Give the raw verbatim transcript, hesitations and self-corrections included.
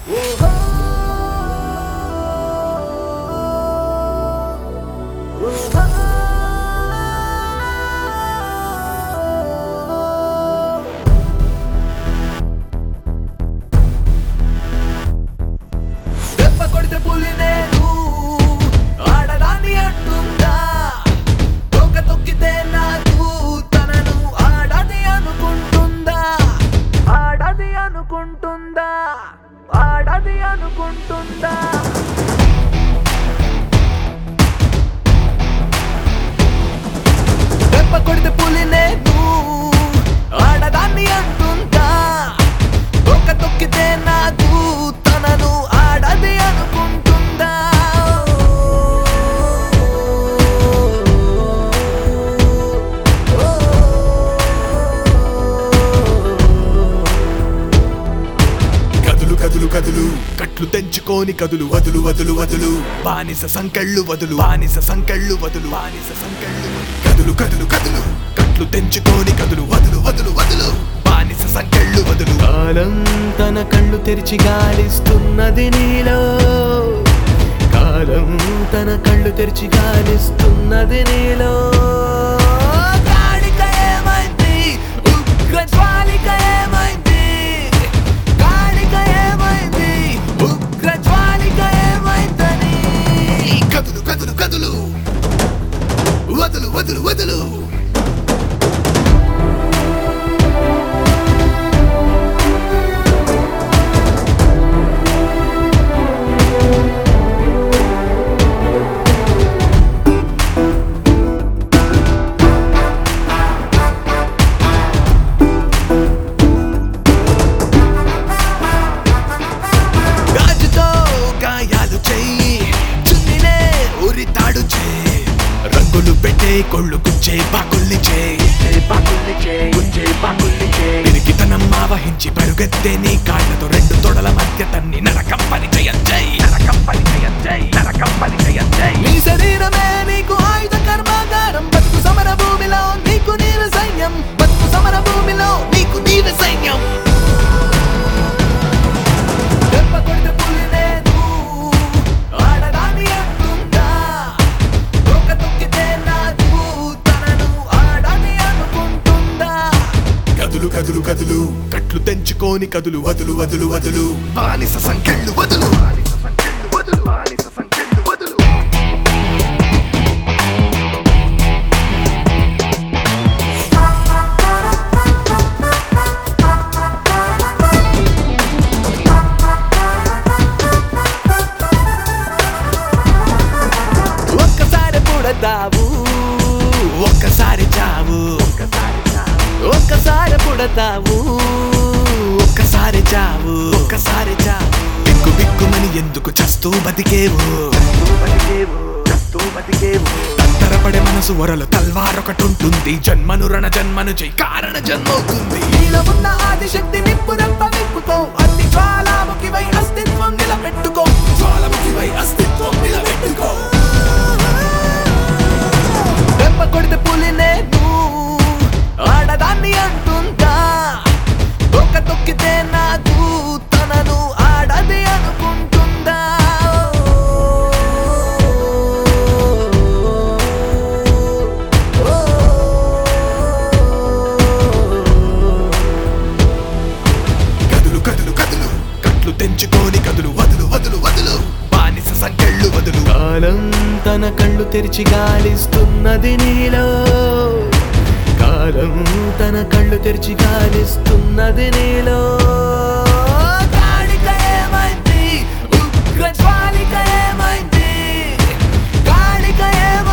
ఆడది అనుకుంటుందా దెబ్బ కొడితే పులి నేను ఆడదాన్ని అంటుందా తోక తొక్కితే నాదు తనను ఆడది అనుకుంటుందా కదులు కదులు కట్లు తెంచుకోని కదులు వదులు వదులు వదులు బానిస సంకెళ్ళు వదులు బానిస సంకెళ్ళు వదులు బానిస సంకెళ్ళు కదులు కదులు కదులు కట్లు తెంచుకోని కదులు వదులు వదులు వదులు బానిస సంకెళ్ళు వదులు కాలం తన కళ్ళు తెరిచి గాలిస్తున్నది నీలో కాలం తన కళ్ళు తెరిచి గాలిస్తున్నది నీలో కాళిక ఏమైంది ఉగ్ర జ్వాలిక ఏమైంది కదులు కదులు కదులు వదులు వదులు వదులు గాజుతో గాయాలు చెయ్యి చున్నినే ఉరితాడు చే రంగులు పెట్టే కొళ్ళు గుచ్చే పాకుల్ని చే పాకుల్ని చే గుచ్చే పాకుల్ని చే పిరికితనం ఆవహించి పరుగెత్తే నీ కాళ్ళతో రెండు తొడల మధ్య తన్ని నరకం పని చెయ్యై నరకం పని చెయ్యై నరకం పని చెయ్యై నీ శరీరమే నీకు ఆయుధ కర్మాగారం బతుకు సమర భూమిలో నీకు నీవే సైన్యం బతుకు సమర భూమిలో నీకు నీవే సైన్యం దెబ్బ కొడితే పులి నేను ఆడదాన్ని అంటుందా తోక తొక్కితే నాదు తనను ఆడది అనుకుంటుందా కదులు కదులు కదులు కట్లు తెంచుకోని కదులు వదులు వదులు వదులు బానిస సంకెళ్ళు వదులు బానిస సంకెళ్ళు వదులు బానిస సంకెళ్ళు వదులు ఒక్కసారి పుడతావు ఒక్కసారి చావు ఒక్కసారి పుడతావు ఒక్కసారి చావు ఒక్కసారి చావు బిక్కు బిక్కుమని ఎందుకు చస్తూ బతికేవు తత్తరపడే మనసు వరలు తల్వారొకటి ఉంటుంది జన్మను రణ జన్మను చెయ్యి కారణ జన్మవుతుంది నీలో ఉన్న ఆదిశక్తి నిప్పురంప నిప్పుకో అన్ని జ్వాలాముఖివై అస్తిత్వం నిలబెట్టుకో జ్వాలముఖివై అస్తిత్వం నిలబెట్టుకో దెబ్బ కొడితే పులి నేను ఆడదాన్ని అంటుందా తోక తొక్కితే నాదు తనను ఆడది అనుకుంటుందా కదులు కదులు కదులు కట్లు తెంచుకోని కదులు వదులు వదులు వదులు బానిస సంకెళ్ళు వదులు కాలం తన కళ్ళు తెరిచి గాలిస్తున్నది నీలో కాలం తన కళ్ళు తెరిచి గాలిస్తున్నది నీలో కాళిక ఏమైంది ఉగ్ర జ్వాలిక ఏమైంది కాళిక ఏమైంది